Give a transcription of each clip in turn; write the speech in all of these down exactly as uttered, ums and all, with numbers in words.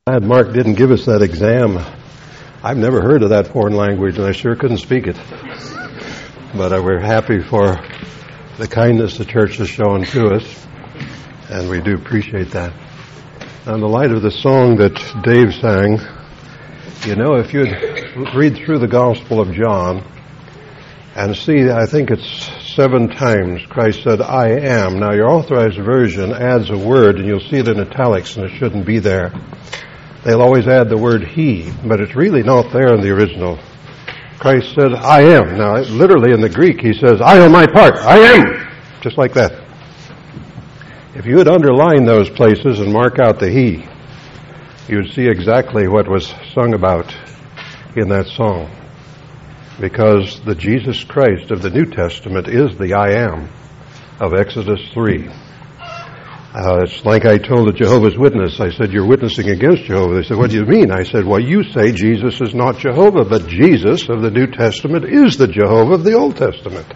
Glad Mark didn't give us that exam. I've never heard of that foreign language, and I sure couldn't speak it. But uh, we're happy for the kindness the church has shown to us, and we do appreciate that. In the light of the song that Dave sang, you know, if you'd read through the Gospel of John and see, I think it's seven times Christ said, I am. Now, your authorized version adds a word, and you'll see it in italics, and it shouldn't be there. They'll always add the word he, but it's really not there in the original. Christ said, I am. Now, literally in the Greek, he says, I on my part, I am. Just like that. If you would underline those places and mark out the he, you would see exactly what was sung about in that song. Because the Jesus Christ of the New Testament is the I am of Exodus three. Uh, it's like I told the Jehovah's Witness. I said, you're witnessing against Jehovah. They said, what do you mean? I said, well, you say Jesus is not Jehovah, but Jesus of the New Testament is the Jehovah of the Old Testament.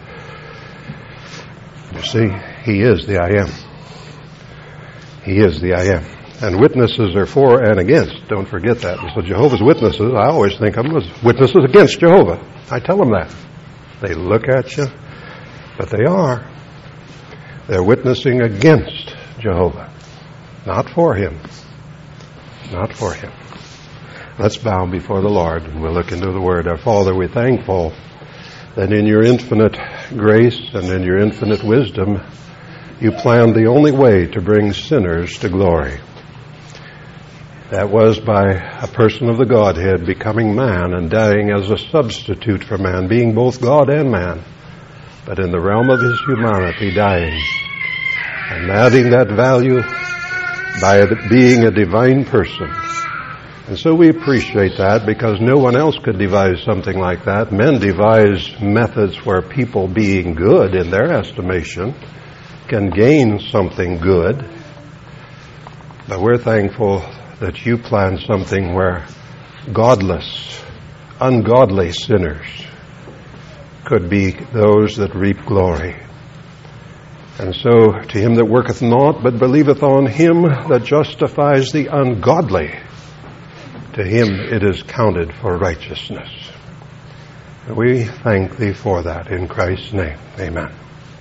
You see, he is the I am. He is the I am. And witnesses are for and against. Don't forget that. So Jehovah's Witnesses, I always think of them as witnesses against Jehovah. I tell them that. They look at you, but they are. They're witnessing against Jehovah. Not for him. Not for him. Let's bow before the Lord and we'll look into the Word. Our Father, we're thankful that in your infinite grace and in your infinite wisdom, you planned the only way to bring sinners to glory. That was by a person of the Godhead becoming man and dying as a substitute for man, being both God and man, but in the realm of his humanity dying. And adding that value by being a divine person. And so we appreciate that because no one else could devise something like that. Men devise methods where people being good in their estimation can gain something good. But we're thankful that you planned something where godless, ungodly sinners could be those that reap glory. And so, to him that worketh not, but believeth on him that justifies the ungodly, to him it is counted for righteousness. We thank thee for that in Christ's name. Amen.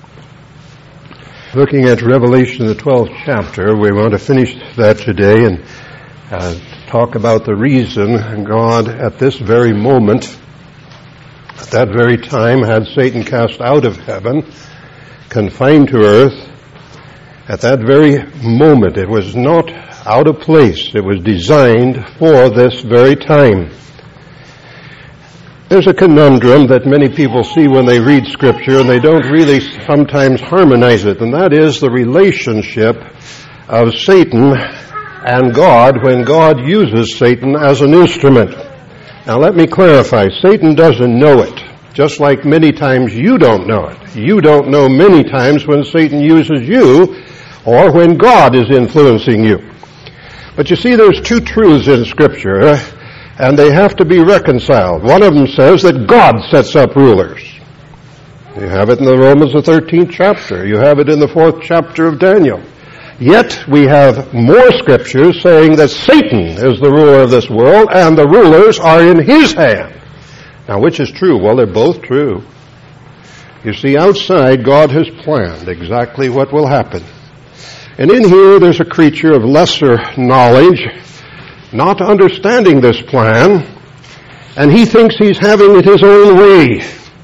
Looking at Revelation, the twelfth chapter, we want to finish that today and uh, talk about the reason God, at this very moment, at that very time, had Satan cast out of heaven, confined to earth. At that very moment, it was not out of place. It was designed for this very time. There's a conundrum that many people see when they read Scripture, and they don't really sometimes harmonize it, and that is the relationship of Satan and God when God uses Satan as an instrument. Now let me clarify. Satan doesn't know it. Just like many times you don't know it. You don't know many times when Satan uses you or when God is influencing you. But you see, there's two truths in Scripture, and they have to be reconciled. One of them says that God sets up rulers. You have it in the Romans, the thirteenth chapter. You have it in the fourth chapter of Daniel. Yet we have more Scriptures saying that Satan is the ruler of this world, and the rulers are in his hand. Now, which is true? Well, they're both true. You see, outside, God has planned exactly what will happen. And in here, there's a creature of lesser knowledge, not understanding this plan, and he thinks he's having it his own way.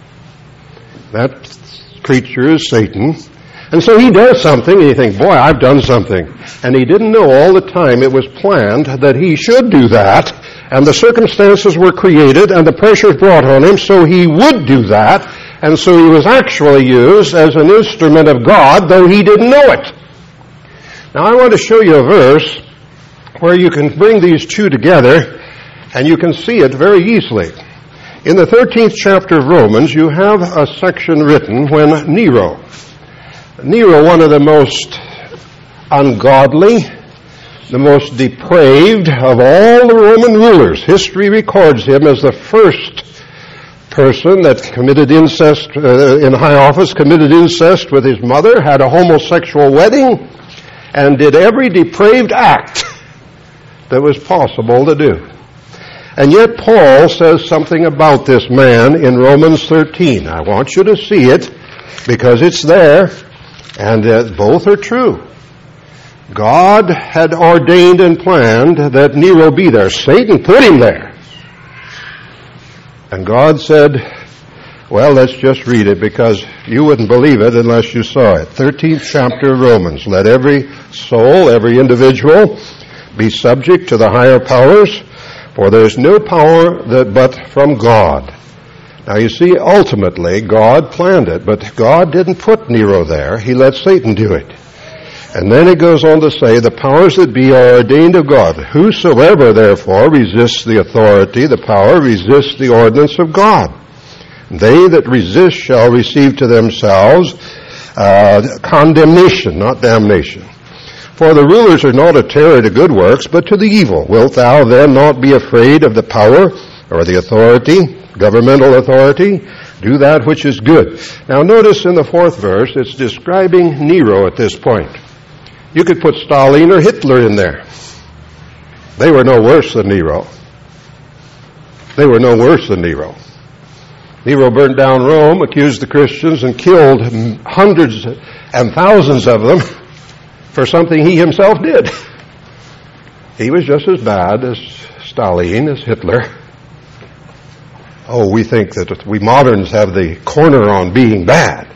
That creature is Satan. And so he does something, and you think, boy, I've done something. And he didn't know all the time it was planned that he should do that. And the circumstances were created and the pressures brought on him so he would do that. And so he was actually used as an instrument of God, though he didn't know it. Now I want to show you a verse where you can bring these two together and you can see it very easily. In the thirteenth chapter of Romans, you have a section written when Nero, Nero, one of the most ungodly, the most depraved of all the Roman rulers. History records him as the first person that committed incest uh, in high office, committed incest with his mother, had a homosexual wedding, and did every depraved act that was possible to do. And yet Paul says something about this man in Romans thirteen. I want you to see it because it's there, and uh, both are true. God had ordained and planned that Nero be there. Satan put him there. And God said, well, let's just read it because you wouldn't believe it unless you saw it. thirteenth chapter of Romans. Let every soul, every individual be subject to the higher powers, for there is no power that but from God. Now you see, ultimately, God planned it, but God didn't put Nero there. He let Satan do it. And then it goes on to say, the powers that be are ordained of God. Whosoever, therefore, resists the authority, the power, resists the ordinance of God. They that resist shall receive to themselves uh, condemnation, not damnation. For the rulers are not a terror to good works, but to the evil. Wilt thou then not be afraid of the power or the authority, governmental authority? Do that which is good. Now notice in the fourth verse, it's describing Nero at this point. You could put Stalin or Hitler in there. They were no worse than Nero. They were no worse than Nero. Nero burned down Rome, accused the Christians, and killed hundreds and thousands of them for something he himself did. He was just as bad as Stalin, as Hitler. Oh, we think that we moderns have the corner on being bad.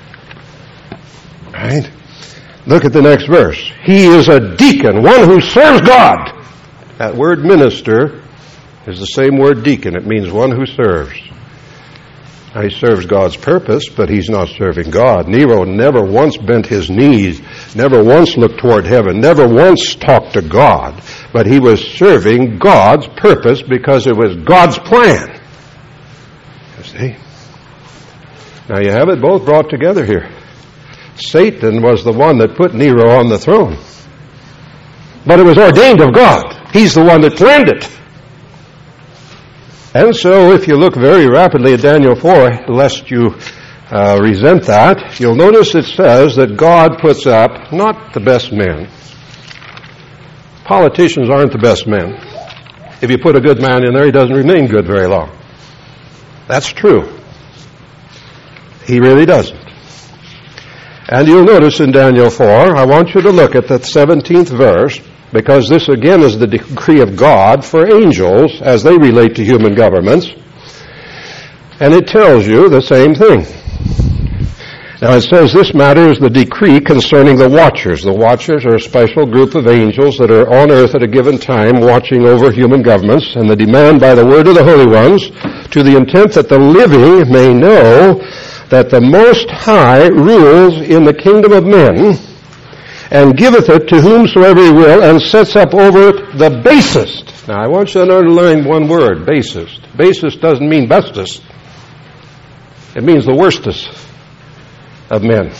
Right? Look at the next verse. He is a deacon, one who serves God. That word minister is the same word deacon. It means one who serves. Now, he serves God's purpose, but he's not serving God. Nero never once bent his knees, never once looked toward heaven, never once talked to God, but he was serving God's purpose because it was God's plan. You see? Now you have it both brought together here. Satan was the one that put Nero on the throne. But it was ordained of God. He's the one that planned it. And so if you look very rapidly at Daniel four, lest you uh, resent that, you'll notice it says that God puts up not the best men. Politicians aren't the best men. If you put a good man in there, he doesn't remain good very long. That's true. He really doesn't. And you'll notice in Daniel four, I want you to look at the seventeenth verse, because this again is the decree of God for angels as they relate to human governments. And it tells you the same thing. Now it says this matter is the decree concerning the watchers. The watchers are a special group of angels that are on earth at a given time watching over human governments, and the demand by the word of the holy ones to the intent that the living may know that the Most High rules in the kingdom of men and giveth it to whomsoever he will, and sets up over it the basest. Now, I want you to underline one word, basest. Basest doesn't mean bestest. It means the worstest of men.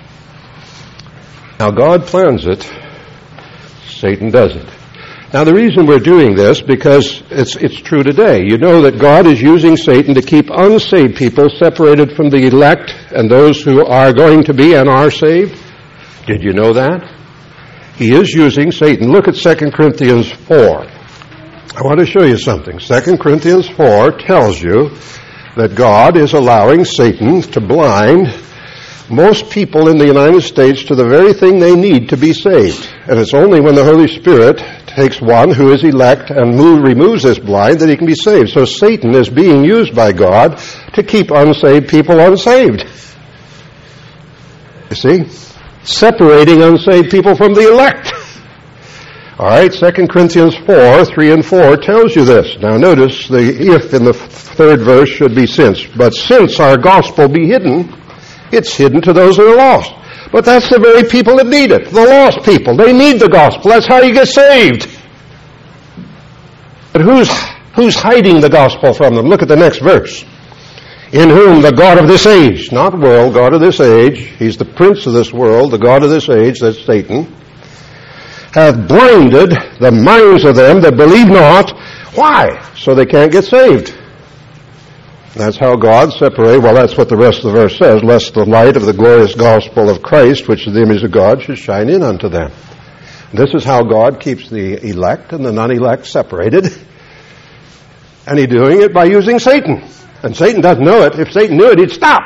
Now, God plans it. Satan doesn't. Now, the reason we're doing this, because it's it's true today. You know that God is using Satan to keep unsaved people separated from the elect and those who are going to be and are saved. Did you know that? He is using Satan. Look at Second Corinthians four. I want to show you something. Second Corinthians four tells you that God is allowing Satan to blind most people in the United States to the very thing they need to be saved. And it's only when the Holy Spirit takes one who is elect and move, removes this blind that he can be saved. So Satan is being used by God to keep unsaved people unsaved. You see? Separating unsaved people from the elect. All right, Second Corinthians four, three and four tells you this. Now notice the if in the third verse should be since. But since our gospel be hidden, it's hidden to those that are lost. But that's the very people that need it. The lost people. They need the gospel. That's how you get saved. But who's who's hiding the gospel from them? Look at the next verse. In whom the God of this age, not world, God of this age, he's the prince of this world, the God of this age, that's Satan, hath blinded the minds of them that believe not. Why? So they can't get saved. That's how God separated, well, that's what the rest of the verse says, lest the light of the glorious gospel of Christ, which is the image of God, should shine in unto them. This is how God keeps the elect and the non-elect separated. And he's doing it by using Satan. And Satan doesn't know it. If Satan knew it, he'd stop.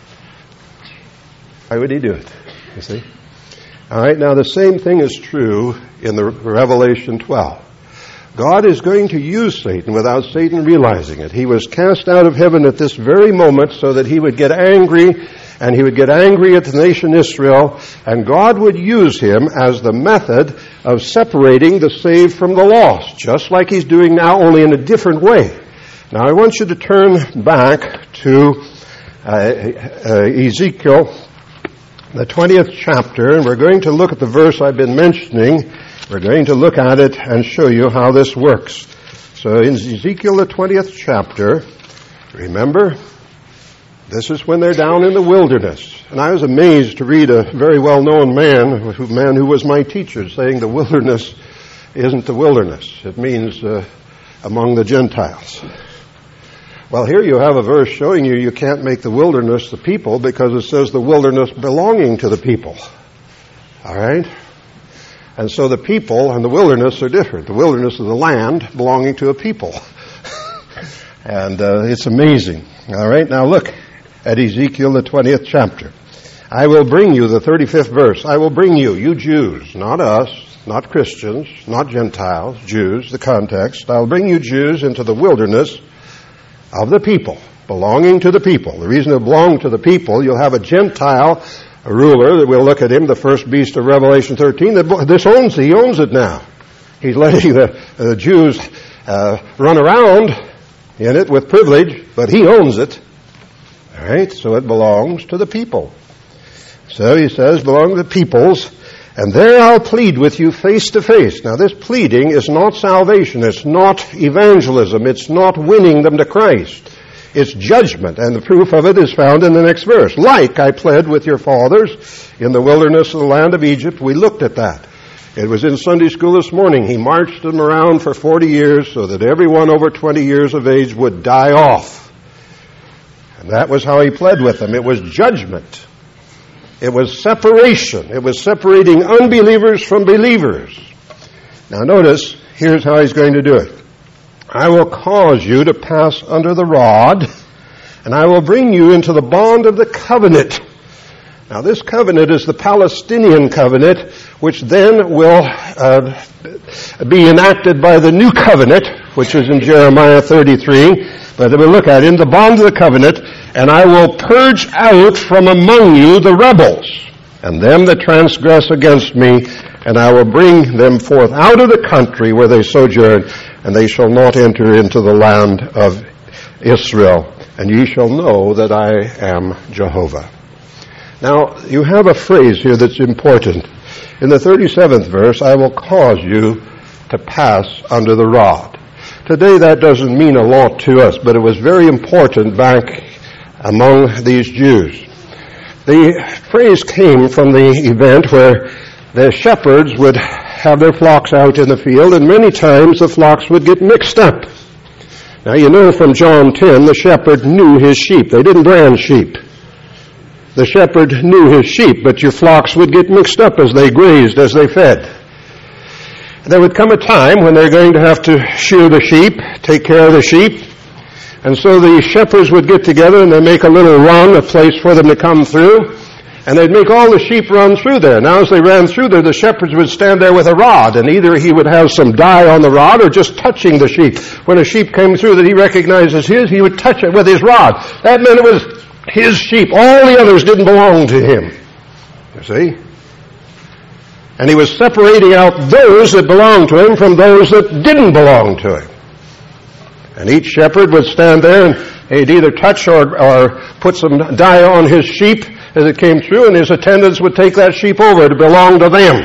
Why would he do it? You see? All right, now the same thing is true in the Revelation twelve. God is going to use Satan without Satan realizing it. He was cast out of heaven at this very moment so that he would get angry, and he would get angry at the nation Israel, and God would use him as the method of separating the saved from the lost, just like he's doing now, only in a different way. Now I want you to turn back to uh, uh, Ezekiel, the twentieth chapter, and we're going to look at the verse I've been mentioning. We're going to look at it and show you how this works. So in Ezekiel, the twentieth chapter, remember, this is when they're down in the wilderness. And I was amazed to read a very well-known man, a man who was my teacher, saying the wilderness isn't the wilderness. It means uh, among the Gentiles. Well, here you have a verse showing you you can't make the wilderness the people because it says the wilderness belonging to the people. All right? And so the people and the wilderness are different. The wilderness is the land belonging to a people. and uh, it's amazing. All right, now look at Ezekiel, the twentieth chapter. I will bring you, the thirty-fifth verse, I will bring you, you Jews, not us, not Christians, not Gentiles, Jews, the context. I'll bring you Jews into the wilderness of the people, belonging to the people. The reason it belonged to the people, you'll have a Gentile a ruler that we'll look at him, the first beast of Revelation thirteen. This owns he owns it now. He's letting the, the Jews uh, run around in it with privilege, but he owns it. All right, so it belongs to the people. So he says, belong to the peoples, and there I'll plead with you face to face. Now this pleading is not salvation. It's not evangelism. It's not winning them to Christ. It's judgment, and the proof of it is found in the next verse. Like I pled with your fathers in the wilderness of the land of Egypt. We looked at that. It was in Sunday school this morning. He marched them around for forty years so that everyone over twenty years of age would die off. And that was how he pled with them. It was judgment. It was separation. It was separating unbelievers from believers. Now notice, here's how he's going to do it. I will cause you to pass under the rod, and I will bring you into the bond of the covenant. Now this covenant is the Palestinian covenant, which then will uh, be enacted by the new covenant, which is in Jeremiah thirty-three. But we'll look at it, in the bond of the covenant, and I will purge out from among you the rebels, and them that transgress against me, and I will bring them forth out of the country where they sojourn, and they shall not enter into the land of Israel. And ye shall know that I am Jehovah. Now, you have a phrase here that's important. In the thirty-seventh verse, I will cause you to pass under the rod. Today that doesn't mean a lot to us, but it was very important back among these Jews. The phrase came from the event where the shepherds would have their flocks out in the field, and many times the flocks would get mixed up. Now you know from John ten, the shepherd knew his sheep. They didn't brand sheep. The shepherd knew his sheep, but your flocks would get mixed up as they grazed, as they fed. There would come a time when they're going to have to shear the sheep, take care of the sheep, and so the shepherds would get together and they'd make a little run, a place for them to come through, and they'd make all the sheep run through there. Now as they ran through there, the shepherds would stand there with a rod, and either he would have some dye on the rod or just touching the sheep. When a sheep came through that he recognized as his, he would touch it with his rod. That meant it was his sheep. All the others didn't belong to him. You see? And he was separating out those that belonged to him from those that didn't belong to him. And each shepherd would stand there and he'd either touch or, or put some dye on his sheep as it came through, and his attendants would take that sheep over to belong to them.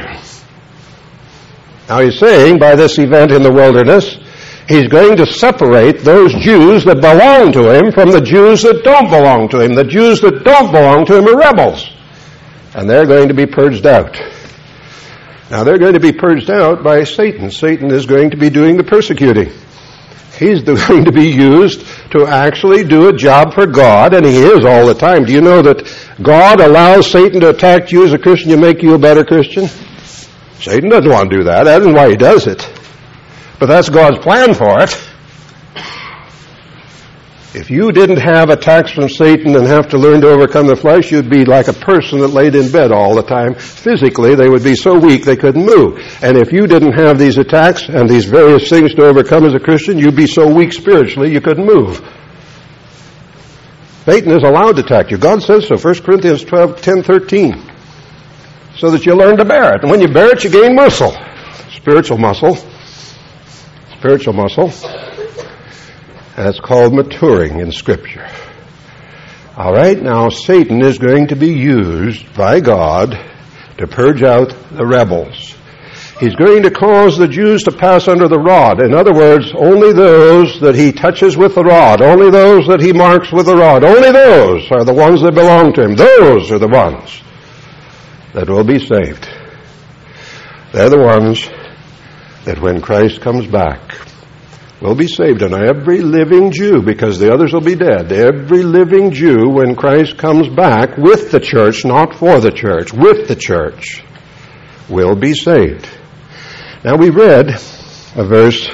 Now he's saying by this event in the wilderness, he's going to separate those Jews that belong to him from the Jews that don't belong to him. The Jews that don't belong to him are rebels. And they're going to be purged out. Now they're going to be purged out by Satan. Satan is going to be doing the persecuting. He's going to be used to actually do a job for God, and he is all the time. Do you know that God allows Satan to attack you as a Christian to make you a better Christian? Satan doesn't want to do that. That isn't why he does it. But that's God's plan for it. If you didn't have attacks from Satan and have to learn to overcome the flesh, you'd be like a person that laid in bed all the time. Physically, they would be so weak they couldn't move. And if you didn't have these attacks and these various things to overcome as a Christian, you'd be so weak spiritually you couldn't move. Satan is allowed to attack you. God says so, First Corinthians twelve, ten, thirteen. So that you learn to bear it. And when you bear it, you gain muscle. Spiritual muscle. Spiritual muscle. That's called maturing in Scripture. All right, now Satan is going to be used by God to purge out the rebels. He's going to cause the Jews to pass under the rod. In other words, only those that he touches with the rod, only those that he marks with the rod, only those are the ones that belong to him. Those are the ones that will be saved. They're the ones that when Christ comes back will be saved. And every living Jew, because the others will be dead, every living Jew, when Christ comes back with the church, not for the church, with the church, will be saved. Now we read a verse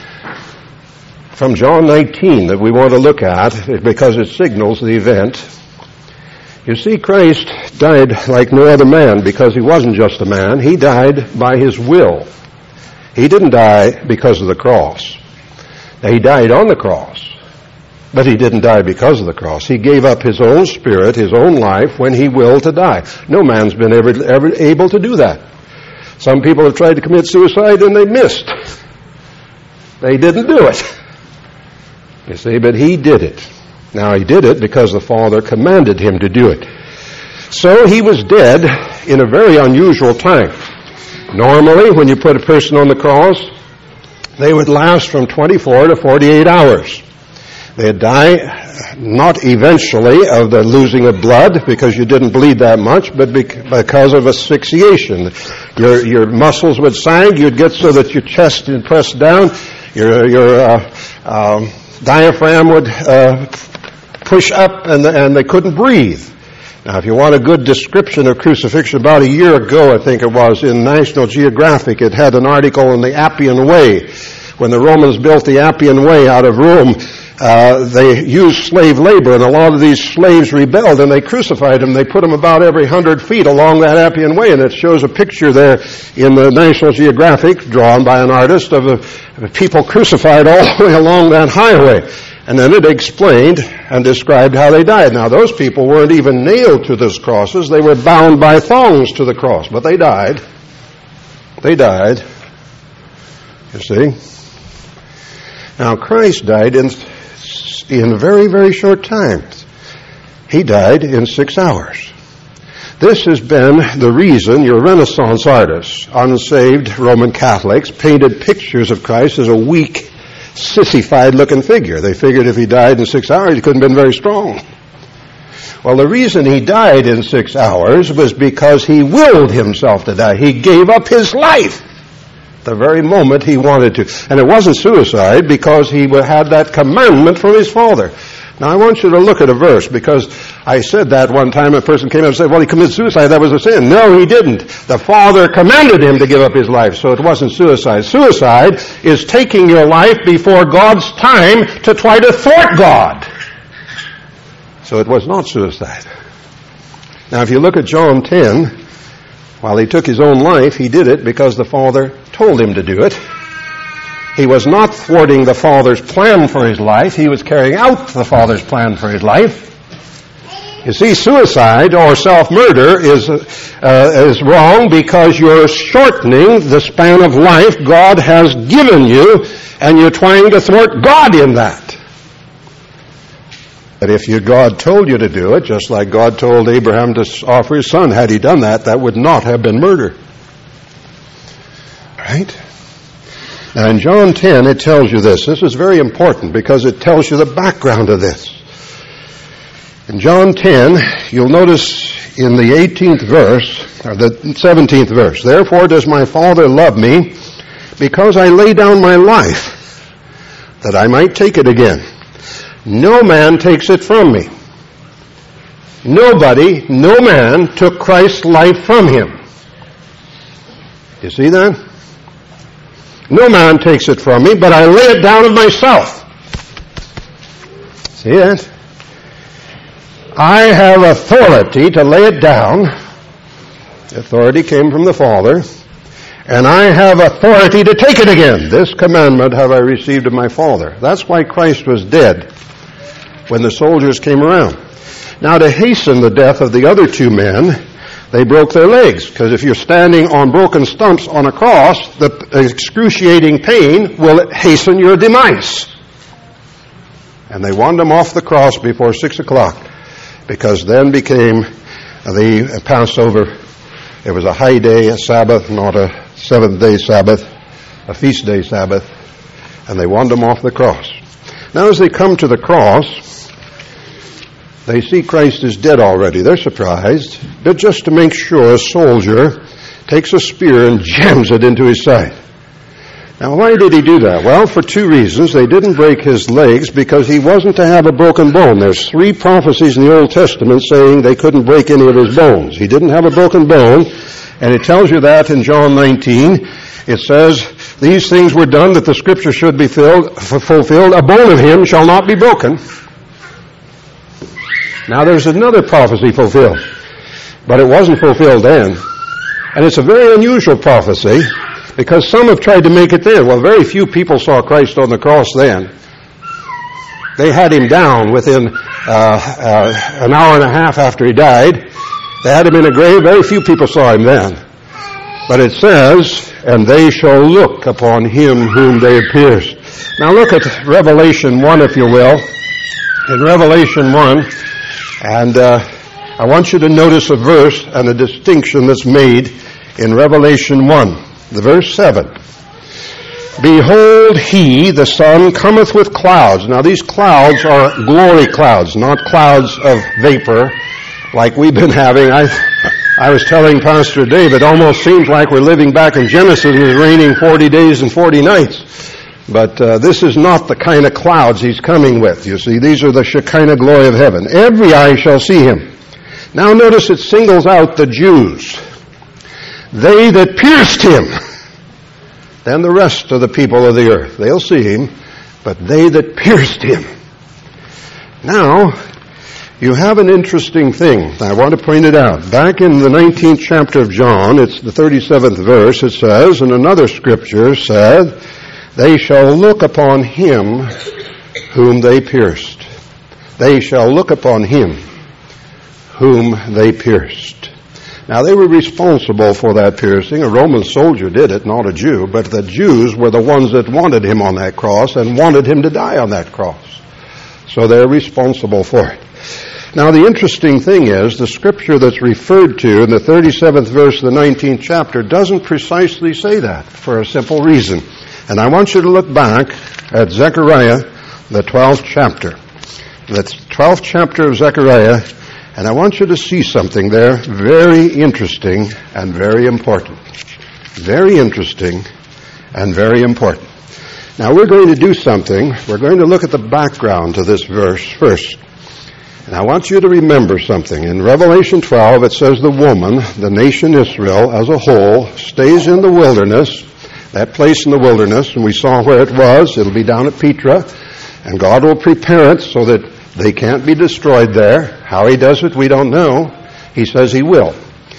from John nineteen that we want to look at because it signals the event. You see, Christ died like no other man because he wasn't just a man. He died by his will. He didn't die because of the cross. Now, he died on the cross, but he didn't die because of the cross. He gave up his own spirit, his own life, when he willed to die. No man's been ever, ever able to do that. Some people have tried to commit suicide and they missed. They didn't do it. You see, but he did it. Now, he did it because the Father commanded him to do it. So he was dead in a very unusual time. Normally, when you put a person on the cross, they would last from twenty-four to forty-eight hours. They'd die not eventually of the losing of blood because you didn't bleed that much, but because of asphyxiation. Your your muscles would sag. You'd get so that your chest would press down. Your your uh, um, diaphragm would uh, push up, and and they couldn't breathe. Now, if you want a good description of crucifixion, about a year ago, I think it was, in National Geographic, it had an article on the Appian Way. When the Romans built the Appian Way out of Rome, uh, they used slave labor, and a lot of these slaves rebelled, and they crucified them. They put them about every hundred feet along that Appian Way, and it shows a picture there in the National Geographic, drawn by an artist, of the people crucified all the way along that highway. And then it explained and described how they died. Now, those people weren't even nailed to those crosses. They were bound by thongs to the cross. But they died. They died. You see? Now, Christ died in, in very, very short time. He died in six hours. This has been the reason your Renaissance artists, unsaved Roman Catholics, painted pictures of Christ as a weak, sissified-looking figure. They figured if he died in six hours, he couldn't have been very strong. Well, the reason he died in six hours was because he willed himself to die. He gave up his life the very moment he wanted to. And it wasn't suicide because he had that commandment from his Father. Now, I want you to look at a verse, because I said that one time. A person came up and said, well, he committed suicide. That was a sin. No, he didn't. The Father commanded him to give up his life, so it wasn't suicide. Suicide is taking your life before God's time to try to thwart God. So it was not suicide. Now, if you look at John ten, while he took his own life, he did it because the Father told him to do it. He was not thwarting the Father's plan for his life. He was carrying out the Father's plan for his life. You see, suicide or self-murder is uh, is wrong because you're shortening the span of life God has given you, and you're trying to thwart God in that. But if your God told you to do it, just like God told Abraham to offer his son, had he done that, that would not have been murder. Right? Now, in John ten, it tells you this. This is very important because it tells you the background of this. In John ten, you'll notice in the eighteenth verse, or the seventeenth verse, therefore does my Father love me, because I lay down my life, that I might take it again. No man takes it from me. Nobody, no man took Christ's life from him. You see that? No man takes it from me, but I lay it down of myself. See that? I have authority to lay it down. Authority came from the Father. And I have authority to take it again. This commandment have I received of my Father. That's why Christ was dead when the soldiers came around. Now, to hasten the death of the other two men, they broke their legs. Because if you're standing on broken stumps on a cross, the excruciating pain will hasten your demise. And they wanted them off the cross before six o'clock. Because then became the Passover. It was a high day, a Sabbath, not a seventh day Sabbath, a feast day Sabbath, and they wanted him off the cross. Now as they come to the cross, they see Christ is dead already. They're surprised, but just to make sure, a soldier takes a spear and jams it into his side. Now why did he do that? Well, for two reasons. They didn't break his legs because he wasn't to have a broken bone. There's three prophecies in the Old Testament saying they couldn't break any of his bones. He didn't have a broken bone. And it tells you that in John nineteen. It says, these things were done that the scripture should be filled, fulfilled. A bone of him shall not be broken. Now there's another prophecy fulfilled. But it wasn't fulfilled then. And it's a very unusual prophecy because some have tried to make it then. Well, very few people saw Christ on the cross then. They had him down within uh, uh, an hour and a half after he died. They had him in a grave. Very few people saw him then. But it says, and they shall look upon him whom they pierced. Now look at Revelation one, if you will. In Revelation one, and uh, I want you to notice a verse and a distinction that's made in Revelation one. The verse seven. Behold, he, the Son, cometh with clouds. Now these clouds are glory clouds, not clouds of vapor like we've been having. I I was telling Pastor Dave, it almost seems like we're living back in Genesis and it's raining forty days and forty nights. But uh, this is not the kind of clouds he's coming with. You see, these are the Shekinah glory of heaven. Every eye shall see him. Now notice it singles out the Jews. They that pierced him. Then the rest of the people of the earth. They'll see him, but they that pierced him. Now, you have an interesting thing. I want to point it out. Back in the nineteenth chapter of John, it's the thirty-seventh verse, it says, and another scripture said, they shall look upon him whom they pierced. They shall look upon him whom they pierced. Now, they were responsible for that piercing. A Roman soldier did it, not a Jew, but the Jews were the ones that wanted him on that cross and wanted him to die on that cross. So they're responsible for it. Now, the interesting thing is, the scripture that's referred to in the thirty-seventh verse of the nineteenth chapter doesn't precisely say that for a simple reason. And I want you to look back at Zechariah, the twelfth chapter. The twelfth chapter of Zechariah, and I want you to see something there very interesting and very important. Very interesting and very important. Now, we're going to do something. We're going to look at the background to this verse first. And I want you to remember something. In Revelation twelve, it says the woman, the nation Israel as a whole, stays in the wilderness, that place in the wilderness, and we saw where it was. It'll be down at Petra, and God will prepare it so that they can't be destroyed there. How he does it, we don't know. He says he will.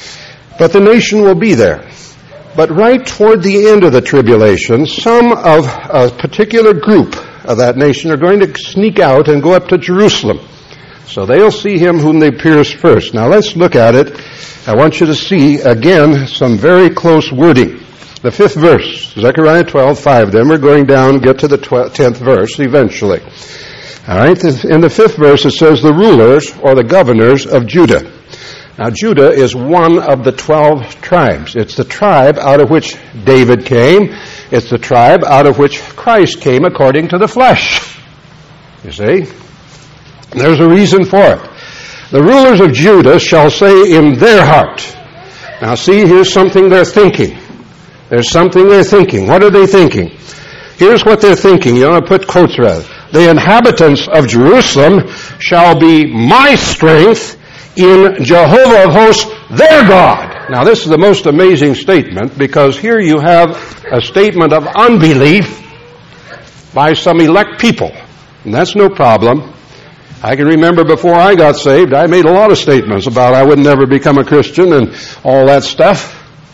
But the nation will be there. But right toward the end of the tribulation, some of a particular group of that nation are going to sneak out and go up to Jerusalem. So they'll see him whom they pierced first. Now let's look at it. I want you to see, again, some very close wording. The fifth verse, Zechariah twelve five. Then we're going down and get to the tenth verse eventually. All right, in the fifth verse it says the rulers or the governors of Judah. Now Judah is one of the twelve tribes. It's the tribe out of which David came. It's the tribe out of which Christ came according to the flesh. You see? There's a reason for it. The rulers of Judah shall say in their heart. Now see, here's something they're thinking. There's something they're thinking. What are they thinking? Here's what they're thinking. You want to put quotes rather. The inhabitants of Jerusalem shall be my strength in Jehovah of hosts, their God. Now, this is the most amazing statement, because here you have a statement of unbelief by some elect people. And that's no problem. I can remember before I got saved, I made a lot of statements about I would never become a Christian and all that stuff.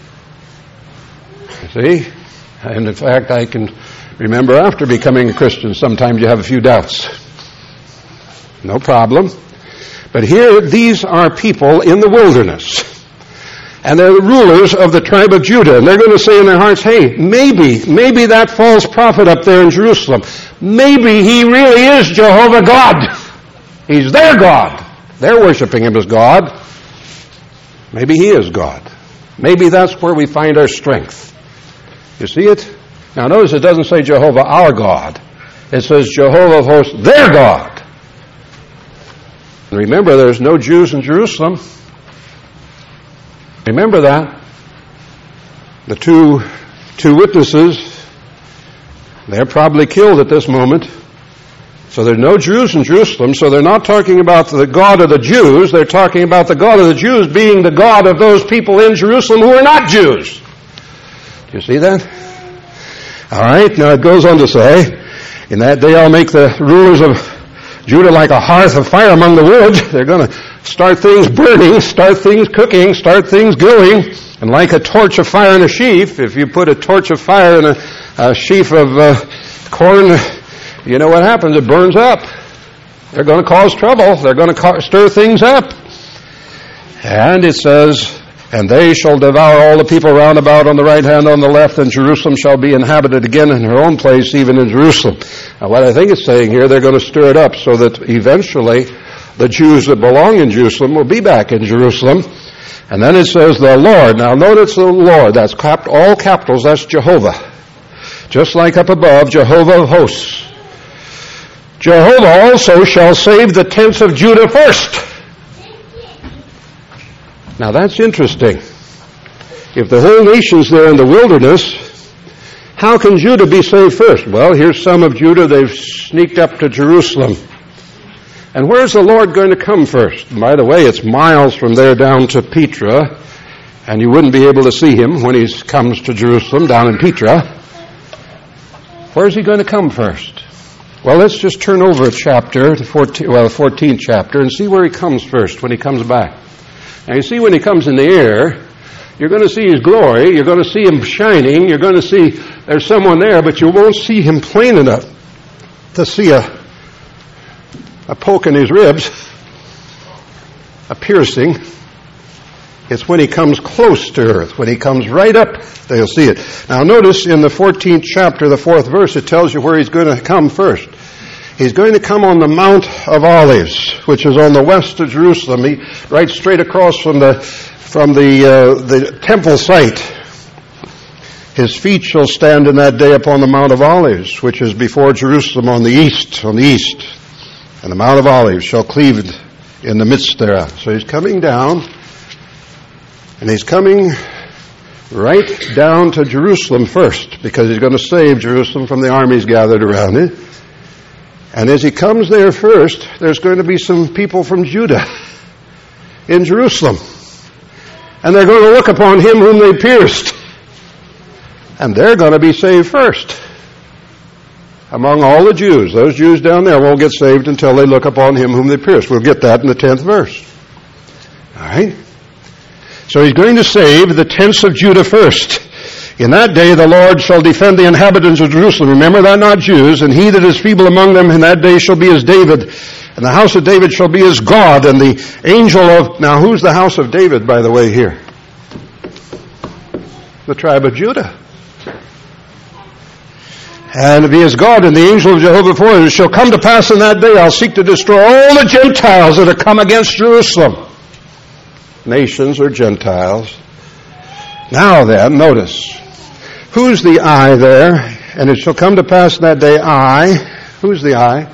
See? And in fact, I can remember after becoming a Christian, sometimes you have a few doubts. No problem. But here, these are people in the wilderness. And they're the rulers of the tribe of Judah. And they're going to say in their hearts, hey, maybe, maybe that false prophet up there in Jerusalem, maybe he really is Jehovah God. He's their God. They're worshiping him as God. Maybe he is God. Maybe that's where we find our strength. You see it? Now notice it doesn't say Jehovah our God. It says Jehovah of hosts, their God. And remember, there's no Jews in Jerusalem. Remember that. The two, two witnesses, they're probably killed at this moment. So there are no Jews in Jerusalem, so they're not talking about the God of the Jews, they're talking about the God of the Jews being the God of those people in Jerusalem who are not Jews. Do you see that? All right, now it goes on to say, in that day I'll make the rulers of Judah like a hearth of fire among the wood. They're going to start things burning, start things cooking, start things going. And like a torch of fire in a sheaf, if you put a torch of fire in a, a sheaf of uh, corn, you know what happens? It burns up. They're going to cause trouble. They're going to ca- stir things up. And it says, and they shall devour all the people round about on the right hand, on the left, and Jerusalem shall be inhabited again in her own place, even in Jerusalem. Now what I think it's saying here, they're going to stir it up so that eventually the Jews that belong in Jerusalem will be back in Jerusalem. And then it says the Lord. Now notice the Lord. That's cap- all capitals. That's Jehovah. Just like up above, Jehovah of hosts. Jehovah also shall save the tents of Judah first. Now that's interesting. If the whole nation's there in the wilderness, how can Judah be saved first? Well, here's some of Judah. They've sneaked up to Jerusalem. And where's the Lord going to come first? And by the way, it's miles from there down to Petra, and you wouldn't be able to see him when he comes to Jerusalem down in Petra. Where's he going to come first? Well, let's just turn over a chapter, the fourteenth, well, the fourteenth chapter, and see where he comes first when he comes back. Now, you see, when he comes in the air, you're going to see his glory. You're going to see him shining. You're going to see there's someone there, but you won't see him plain enough to see a, a poke in his ribs, a piercing. It's when he comes close to earth, when he comes right up, they'll see it. Now, notice in the fourteenth chapter, the fourth verse, it tells you where he's going to come first. He's going to come on the Mount of Olives, which is on the west of Jerusalem, he, right straight across from the from the uh, the temple site. His feet shall stand in that day upon the Mount of Olives, which is before Jerusalem on the east, on the east. And the Mount of Olives shall cleave in the midst thereof. So he's coming down, and he's coming right down to Jerusalem first, because he's going to save Jerusalem from the armies gathered around it. And as he comes there first, there's going to be some people from Judah in Jerusalem. And they're going to look upon him whom they pierced. And they're going to be saved first. Among all the Jews. Those Jews down there won't get saved until they look upon him whom they pierced. We'll get that in the tenth verse. All right? So he's going to save the tents of Judah first. In that day the Lord shall defend the inhabitants of Jerusalem. Remember that, not Jews. And he that is feeble among them in that day shall be as David. And the house of David shall be as God. And the angel of... Now, who's the house of David, by the way, here? The tribe of Judah. And be as God, and the angel of Jehovah before him. It shall come to pass in that day, I'll seek to destroy all the Gentiles that have come against Jerusalem. Nations or Gentiles. Now then, notice. Who's the I there? And it shall come to pass in that day, I. Who's the I?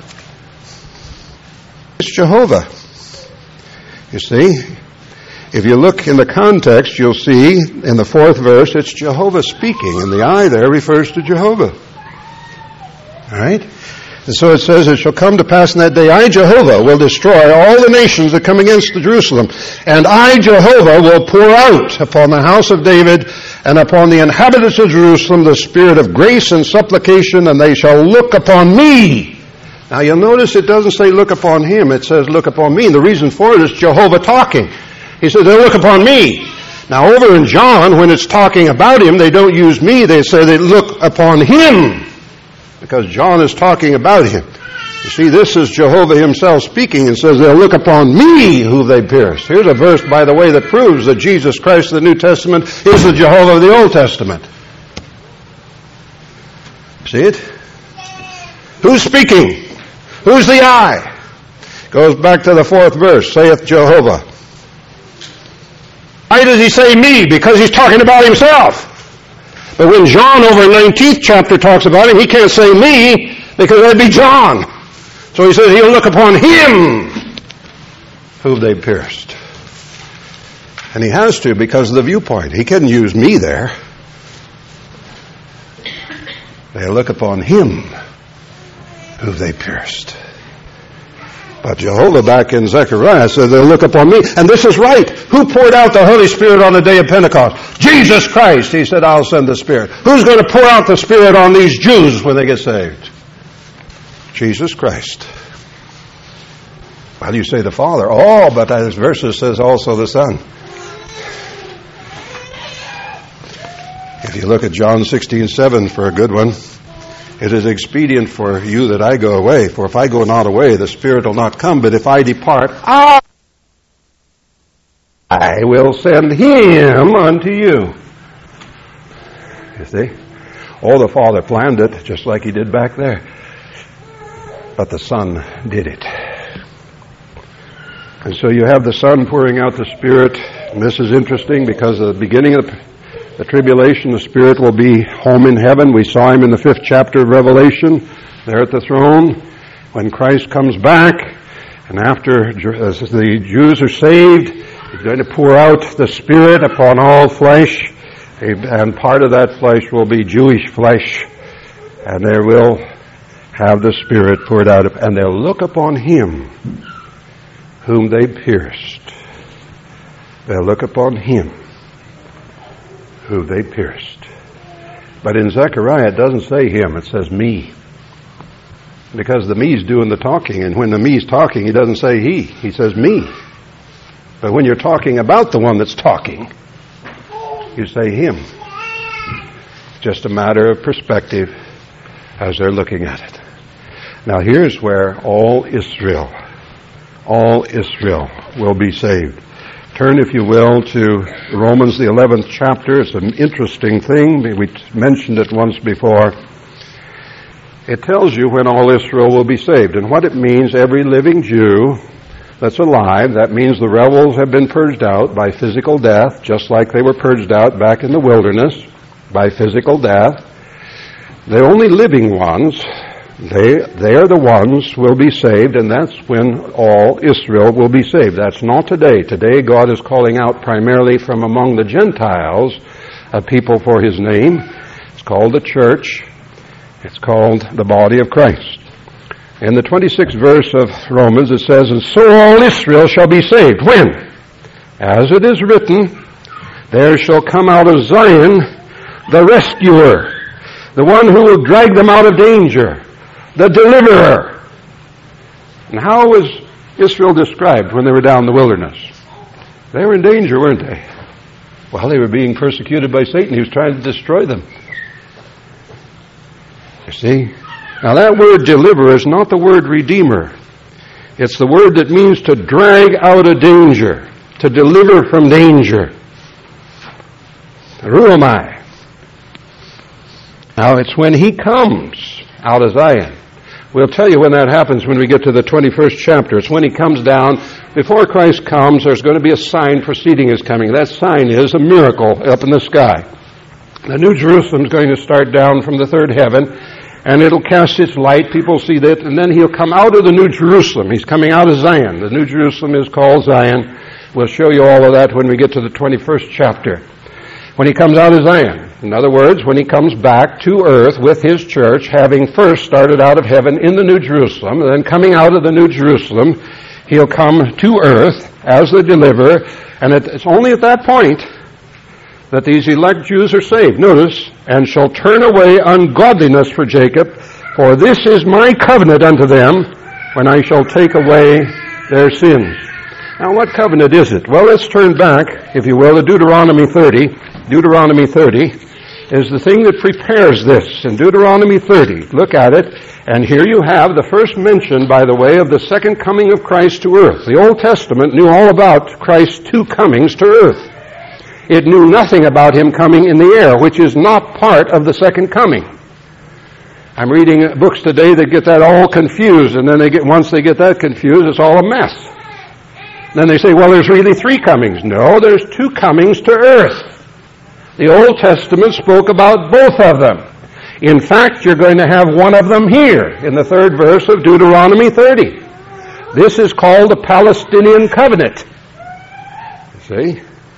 It's Jehovah. You see? If you look in the context, you'll see in the fourth verse, it's Jehovah speaking. And the I there refers to Jehovah. All right? And so it says, it shall come to pass in that day, I, Jehovah, will destroy all the nations that come against Jerusalem. And I, Jehovah, will pour out upon the house of David and upon the inhabitants of Jerusalem the spirit of grace and supplication, and they shall look upon me. Now you'll notice it doesn't say look upon him, it says look upon me. And the reason for it is Jehovah talking. He says they'll look upon me. Now over in John, when it's talking about him, they don't use me, they say they look upon him. Because John is talking about him. You see, this is Jehovah himself speaking and says they'll look upon me who they pierced. Here's a verse, by the way, that proves that Jesus Christ of the New Testament is the Jehovah of the Old Testament. See it? Who's speaking? Who's the I? Goes back to the fourth verse, saith Jehovah. Why does he say me? Because he's talking about himself. But when John over in nineteenth chapter talks about him, he can't say me because that'd be John. So he says he'll look upon him who they pierced. And he has to because of the viewpoint. He couldn't use me there. They'll look upon him who they pierced. But Jehovah back in Zechariah said they'll look upon me. And this is right. Who poured out the Holy Spirit on the day of Pentecost? Jesus Christ. He said, I'll send the Spirit. Who's going to pour out the Spirit on these Jews when they get saved? Jesus Christ. Well, you say the Father. Oh, but this verse says also the Son. If you look at John sixteen seven for a good one, it is expedient for you that I go away. For if I go not away, the Spirit will not come. But if I depart, I will send him unto you. You see? Oh, the Father planned it, just like he did back there. But the Son did it. And so you have the Son pouring out the Spirit. And this is interesting because at the beginning of the The tribulation, the Spirit will be home in heaven. We saw him in the fifth chapter of Revelation, there at the throne. When Christ comes back, and after the Jews are saved, he's going to pour out the Spirit upon all flesh, and part of that flesh will be Jewish flesh, and they will have the Spirit poured out, and they'll look upon him whom they pierced. They'll look upon him who they pierced. But in Zechariah it doesn't say him, it says me. Because the me's doing the talking, and when the me's talking, he doesn't say he, he says me. But when you're talking about the one that's talking, you say him. It's just a matter of perspective as they're looking at it. Now here's where all Israel, all Israel will be saved. Turn, if you will, to Romans, the eleventh chapter. It's an interesting thing. We mentioned it once before. It tells you when all Israel will be saved. And what it means, every living Jew that's alive, that means the rebels have been purged out by physical death, just like they were purged out back in the wilderness by physical death. The only living ones, They, they are the ones who will be saved, and that's when all Israel will be saved. That's not today. Today God is calling out primarily from among the Gentiles a people for his name. It's called the church. It's called the body of Christ. In the twenty-sixth verse of Romans it says, and so all Israel shall be saved. When? As it is written, there shall come out of Zion the rescuer, the one who will drag them out of danger, the deliverer. And how was Israel described when they were down in the wilderness? They were in danger, weren't they? Well, they were being persecuted by Satan. He was trying to destroy them. You see? Now that word deliverer is not the word redeemer. It's the word that means to drag out of danger, to deliver from danger. Ruamai. Now it's when he comes out of Zion. We'll tell you when that happens when we get to the twenty-first chapter. It's when he comes down. Before Christ comes, there's going to be a sign preceding his coming. That sign is a miracle up in the sky. The New Jerusalem is going to start down from the third heaven, and it'll cast its light. People see that, and then he'll come out of the New Jerusalem. He's coming out of Zion. The New Jerusalem is called Zion. We'll show you all of that when we get to the twenty-first chapter. When he comes out of Zion, In other words, when he comes back to earth with his church, having first started out of heaven in the New Jerusalem, and then coming out of the New Jerusalem, he'll come to earth as the deliverer, and it's only at that point that these elect Jews are saved. Notice, and shall turn away ungodliness for Jacob, for this is my covenant unto them, when I shall take away their sins. Now, what covenant is it? Well, let's turn back, if you will, to Deuteronomy thirty. Deuteronomy thirty is the thing that prepares this. In Deuteronomy thirty, look at it, and here you have the first mention, by the way, of the second coming of Christ to earth. The Old Testament knew all about Christ's two comings to earth. It knew nothing about him coming in the air, which is not part of the second coming. I'm reading books today that get that all confused, and then they get once they get that confused, it's all a mess. Then they say, well, there's really three comings. No, there's two comings to earth. The Old Testament spoke about both of them. In fact, you're going to have one of them here in the third verse of Deuteronomy thirty. This is called the Palestinian covenant. See?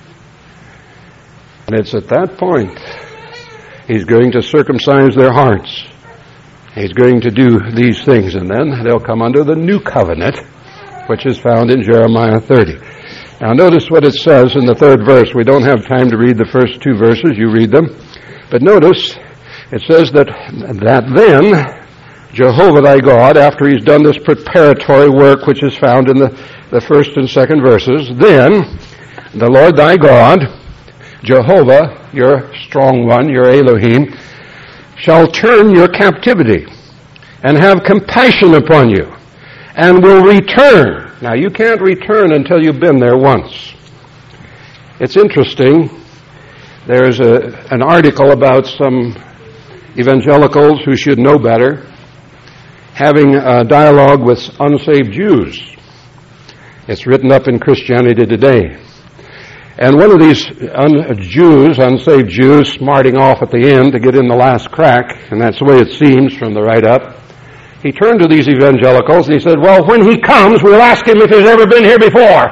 And it's at that point he's going to circumcise their hearts. He's going to do these things, and then they'll come under the new covenant, which is found in Jeremiah thirty. Now notice what it says in the third verse. We don't have time to read the first two verses. You read them. But notice, it says that, that then Jehovah thy God, after he's done this preparatory work which is found in the, the first and second verses, then the Lord thy God, Jehovah, your strong one, your Elohim, shall turn your captivity and have compassion upon you and will return. Now, you can't return until you've been there once. It's interesting. There's a, an article about some evangelicals who should know better having a dialogue with unsaved Jews. It's written up in Christianity Today. And one of these un- Jews, unsaved Jews, smarting off at the end to get in the last crack, and that's the way it seems from the write-up, he turned to these evangelicals and he said, well, when he comes, we'll ask him if he's ever been here before.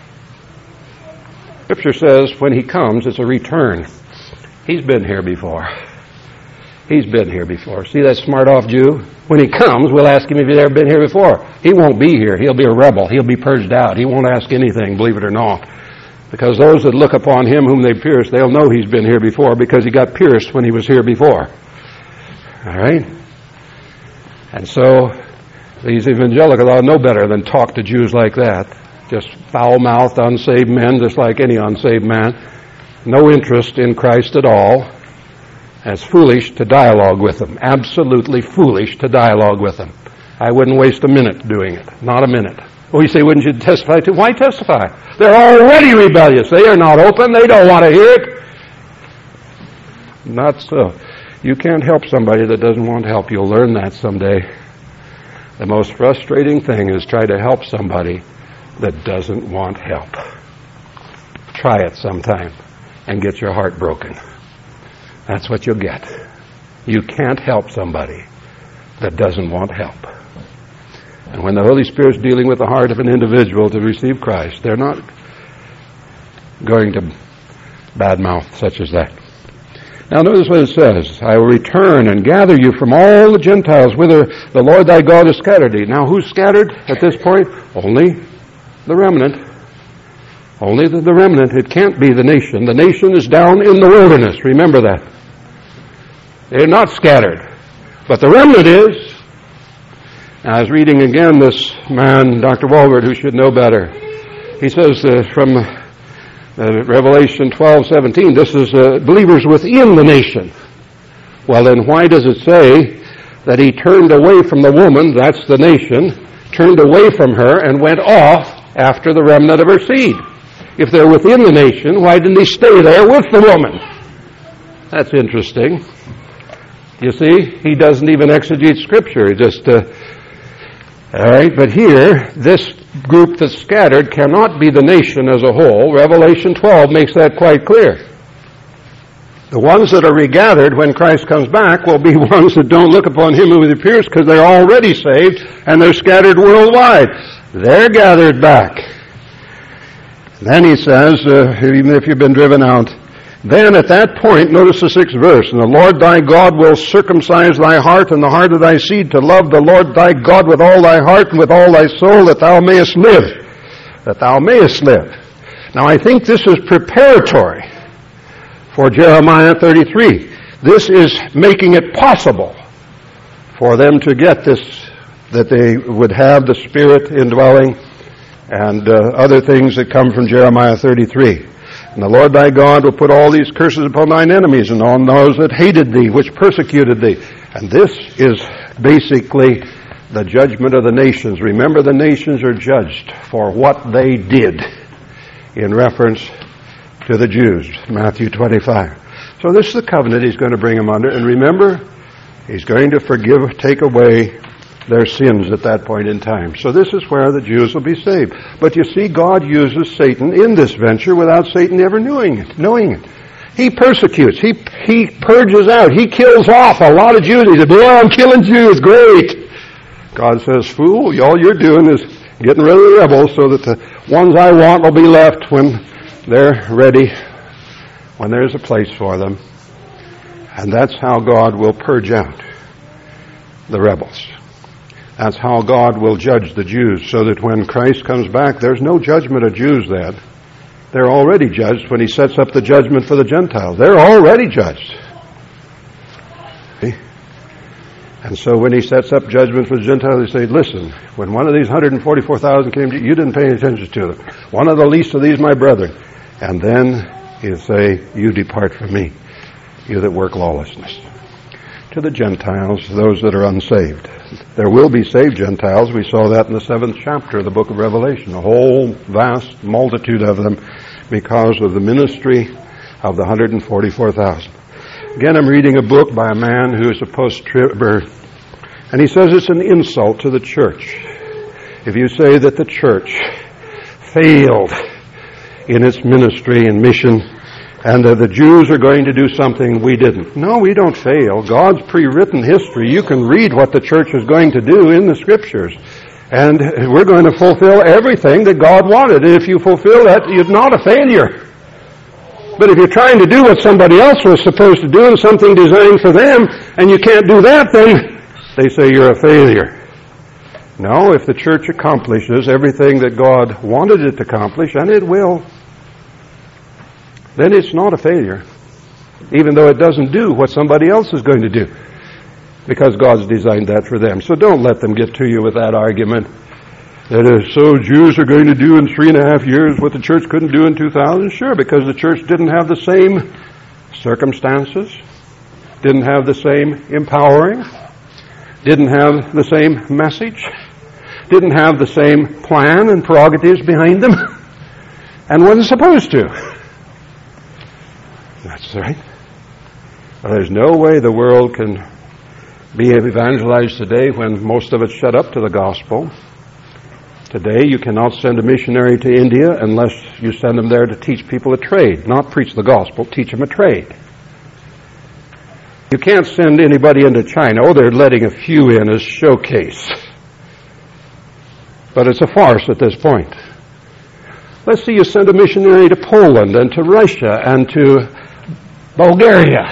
Scripture says when he comes, it's a return. He's been here before. He's been here before. See that smart-off Jew? When he comes, we'll ask him if he's ever been here before. He won't be here. He'll be a rebel. He'll be purged out. He won't ask anything, believe it or not. Because those that look upon him whom they pierced, they'll know he's been here before because he got pierced when he was here before. All right? And so these evangelicals ought to know better than talk to Jews like that. Just foul-mouthed, unsaved men, just like any unsaved man. No interest in Christ at all. And it's foolish to dialogue with them. Absolutely foolish to dialogue with them. I wouldn't waste a minute doing it. Not a minute. Well, you say, wouldn't you testify to? Why testify? They're already rebellious. They are not open. They don't want to hear it. Not so. You can't help somebody that doesn't want help. You'll learn that someday. The most frustrating thing is try to help somebody that doesn't want help. Try it sometime and get your heart broken. That's what you'll get. You can't help somebody that doesn't want help. And when the Holy Spirit's dealing with the heart of an individual to receive Christ, they're not going to badmouth such as that. Now notice what it says. I will return and gather you from all the Gentiles whither the Lord thy God has scattered thee. Now who's scattered at this point? Only the remnant. Only the, the remnant. It can't be the nation. The nation is down in the wilderness. Remember that. They're not scattered. But the remnant is. Now, I was reading again this man, Doctor Walbert, who should know better. He says uh, from uh, Revelation twelve seventeen, this is uh, believers within the nation. Well, then why does it say that he turned away from the woman, that's the nation, turned away from her and went off after the remnant of her seed? If they're within the nation, why didn't he stay there with the woman? That's interesting. You see, he doesn't even exegete Scripture. He just... Uh, All right, but here, this group that's scattered cannot be the nation as a whole. Revelation twelve makes that quite clear. The ones that are regathered when Christ comes back will be ones that don't look upon him who appears because they're already saved and they're scattered worldwide. They're gathered back. And then he says, uh, even if you've been driven out, Then at that point, notice the sixth verse, and the Lord thy God will circumcise thy heart and the heart of thy seed to love the Lord thy God with all thy heart and with all thy soul, that thou mayest live. That thou mayest live. Now I think this is preparatory for Jeremiah thirty-three. This is making it possible for them to get this, that they would have the Spirit indwelling and uh, other things that come from Jeremiah thirty-three. And the Lord thy God will put all these curses upon thine enemies and on those that hated thee, which persecuted thee. And this is basically the judgment of the nations. Remember, the nations are judged for what they did in reference to the Jews, Matthew twenty-five. So this is the covenant he's going to bring them under. And remember, he's going to forgive, take away their sins at that point in time. So this is where the Jews will be saved. But you see, God uses Satan in this venture without Satan ever knowing it. Knowing it. He persecutes. He he purges out. He kills off a lot of Jews. He said, "Boy, I'm killing Jews. Great." God says, "Fool, all you're doing is getting rid of the rebels so that the ones I want will be left when they're ready, when there's a place for them." And that's how God will purge out the rebels. That's how God will judge the Jews, so that when Christ comes back, there's no judgment of Jews then. They're already judged when he sets up the judgment for the Gentiles. They're already judged. See? And so when he sets up judgment for the Gentiles, he says, listen, when one of these one hundred forty-four thousand came to you, you didn't pay any attention to them. One of the least of these, my brethren. And then he'll say, you depart from me, you that work lawlessness. To the Gentiles, those that are unsaved. There will be saved Gentiles. We saw that in the seventh chapter of the book of Revelation. A whole vast multitude of them because of the ministry of the one hundred forty-four thousand. Again, I'm reading a book by a man who is a post-tribber, and he says it's an insult to the church if you say that the church failed in its ministry and mission, and uh, the Jews are going to do something we didn't. No, we don't fail. God's pre-written history. You can read what the church is going to do in the Scriptures. And we're going to fulfill everything that God wanted. And if you fulfill that, you're not a failure. But if you're trying to do what somebody else was supposed to do and something designed for them, and you can't do that, then they say you're a failure. No, if the church accomplishes everything that God wanted it to accomplish, and it will, then it's not a failure, even though it doesn't do what somebody else is going to do, because God's designed that for them. So don't let them get to you with that argument that uh, so Jews are going to do in three and a half years what the church couldn't do in two thousand. Sure, because the church didn't have the same circumstances, didn't have the same empowering, didn't have the same message, didn't have the same plan and prerogatives behind them, and wasn't supposed to. That's right. Well, there's no way the world can be evangelized today when most of it's shut up to the gospel. Today you cannot send a missionary to India unless you send them there to teach people a trade, not preach the gospel, teach them a trade. You can't send anybody into China. Oh, they're letting a few in as showcase. But it's a farce at this point. Let's see you send a missionary to Poland and to Russia and to Bulgaria.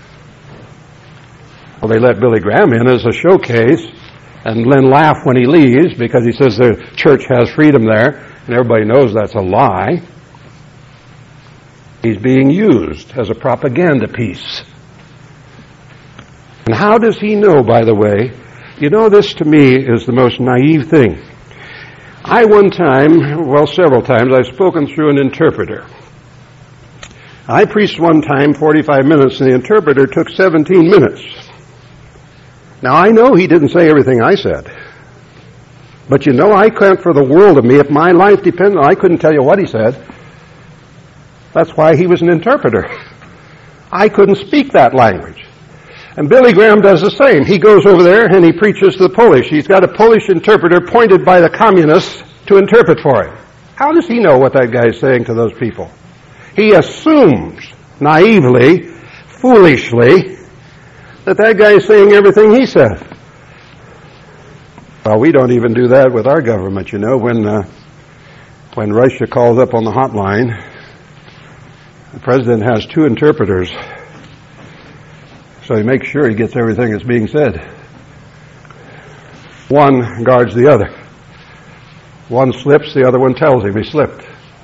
Well, they let Billy Graham in as a showcase and then laugh when he leaves because he says the church has freedom there, and everybody knows that's a lie. He's being used as a propaganda piece. And how does he know, by the way? You know, this to me is the most naive thing. I one time, well several times, I've spoken through an interpreter. I preached one time forty-five minutes, and the interpreter took seventeen minutes. Now, I know he didn't say everything I said. But you know, I can't for the world of me, if my life depended, I couldn't tell you what he said. That's why he was an interpreter. I couldn't speak that language. And Billy Graham does the same. He goes over there and he preaches to the Polish. He's got a Polish interpreter appointed by the communists to interpret for him. How does he know what that guy is saying to those people? He assumes, naively, foolishly, that that guy is saying everything he said. Well, we don't even do that with our government, you know. When uh, when Russia calls up on the hotline, The president has two interpreters, so he makes sure he gets everything that's being said. One guards the other. One slips, the other one tells him he slipped.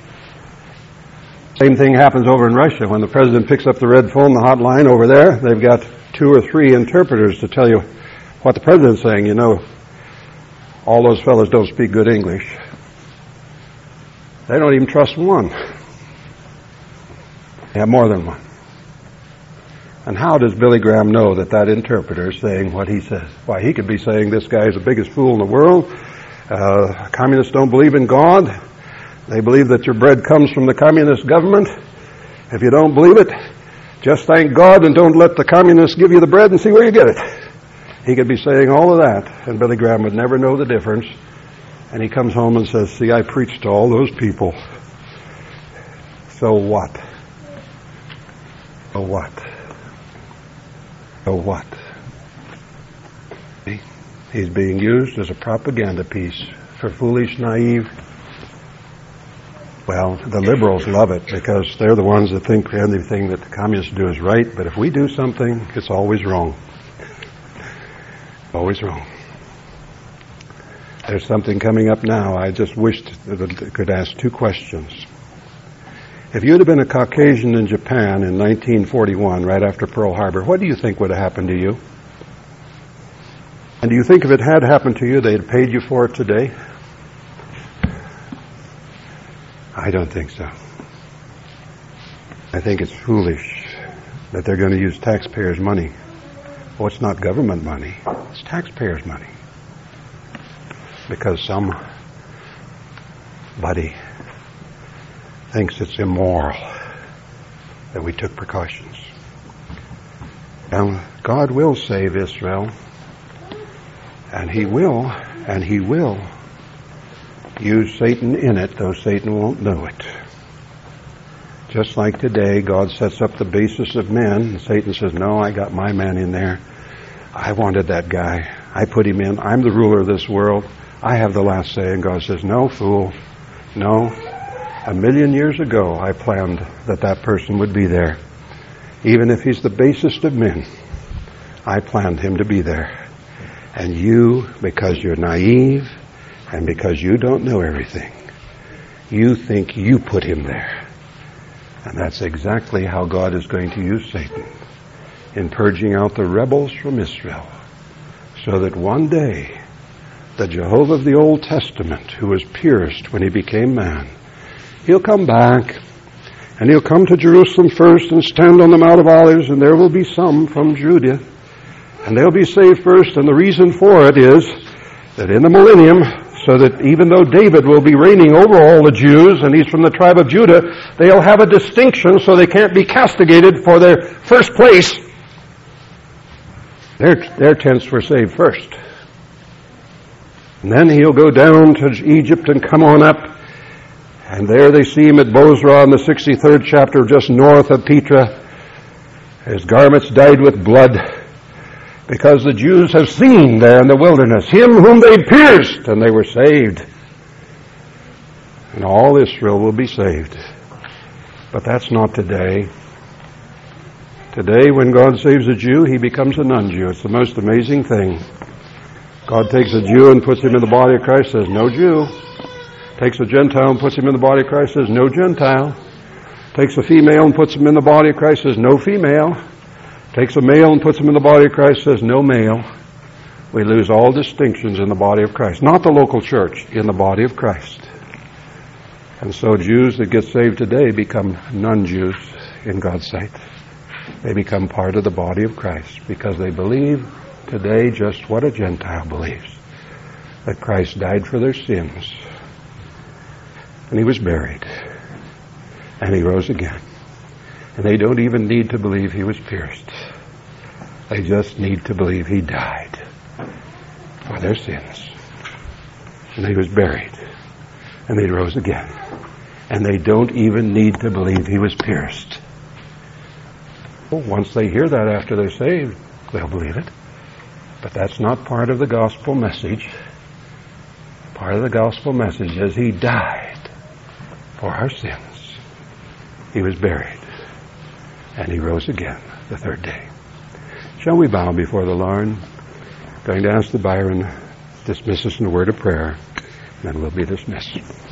Same thing happens over in Russia. When the president picks up the red phone, the hotline over there, they've got two or three interpreters to tell you what the president's saying. You know, all those fellows don't speak good English. They don't even trust one. They have more than one. And how does Billy Graham know that that interpreter is saying what he says? Why, he could be saying this guy is the biggest fool in the world. Uh, communists don't believe in God. They believe that your bread comes from the communist government. If you don't believe it, just thank God and don't let the communists give you the bread and see where you get it. He could be saying all of that, and Billy Graham would never know the difference. And he comes home and says, see, I preached to all those people. So what? So what? So what? He's being used as a propaganda piece for foolish, naive. Well, the liberals love it because they're the ones that think everything that the communists do is right, but if we do something, it's always wrong. Always wrong. There's something coming up now. I just wished that I could ask two questions. If you'd have been a Caucasian in Japan in nineteen forty-one, right after Pearl Harbor, what do you think would have happened to you? And do you think if it had happened to you, they'd have paid you for it today? I don't think so. I think it's foolish that they're going to use taxpayers' money. Oh, it's not government money. It's taxpayers' money. Because somebody thinks it's immoral that we took precautions. And God will save Israel. And He will, and He will use Satan in it, though Satan won't know it. Just like today, God sets up the basis of men, and Satan says, no, I got my man in there. I wanted that guy. I put him in. I'm the ruler of this world. I have the last say. And God says, no, fool. No. A million years ago, I planned that that person would be there. Even if he's the basest of men, I planned him to be there. And you, because you're naive, and because you don't know everything, you think you put him there. And that's exactly how God is going to use Satan in purging out the rebels from Israel, so that one day the Jehovah of the Old Testament, who was pierced when he became man, he'll come back, and he'll come to Jerusalem first and stand on the Mount of Olives, and there will be some from Judah, and they'll be saved first. And the reason for it is that in the millennium, so that even though David will be reigning over all the Jews, and he's from the tribe of Judah, they'll have a distinction so they can't be castigated for their first place. Their, their tents were saved first. And then he'll go down to Egypt and come on up, and there they see him at Bozrah in the sixty-third chapter, just north of Petra. His garments dyed with blood, because the Jews have seen there in the wilderness him whom they pierced, and they were saved. And all Israel will be saved. But that's not today. Today, when God saves a Jew, he becomes a non-Jew. It's the most amazing thing. God takes a Jew and puts him in the body of Christ, says, no Jew. Takes a Gentile and puts him in the body of Christ, says, no Gentile. Takes a female and puts him in the body of Christ, says, no female. Takes a male and puts him in the body of Christ, says, no male. We lose all distinctions in the body of Christ. Not the local church, in the body of Christ. And so Jews that get saved today become non-Jews in God's sight. They become part of the body of Christ because they believe today just what a Gentile believes. That Christ died for their sins. And he was buried. And he rose again. And they don't even need to believe he was pierced. They just need to believe he died for their sins. And he was buried. And he rose again. And they don't even need to believe he was pierced. Well, once they hear that after they're saved, they'll believe it. But that's not part of the gospel message. Part of the gospel message is he died for our sins. He was buried. and he rose again the third day. Shall we bow before the Lord? I'm going to ask the Byron to dismiss us in a word of prayer, and then we'll be dismissed.